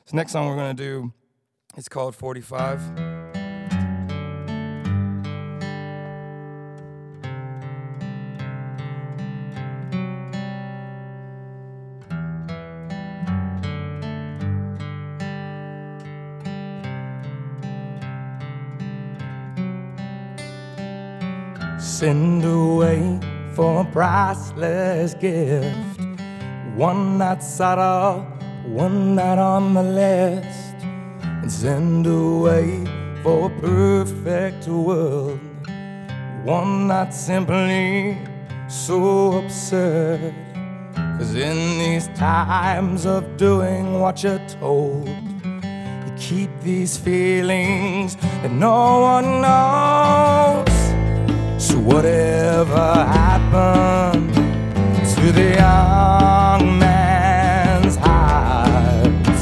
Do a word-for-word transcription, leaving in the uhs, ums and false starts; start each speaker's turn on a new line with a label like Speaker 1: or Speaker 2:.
Speaker 1: This next song we're gonna do is called forty-five. Send away for a priceless gift, one not subtle, one not on the list, and send away for a perfect world, one not simply so absurd. 'Cause in these times of doing what you're told, you keep these feelings that no one knows. So whatever happened to the young man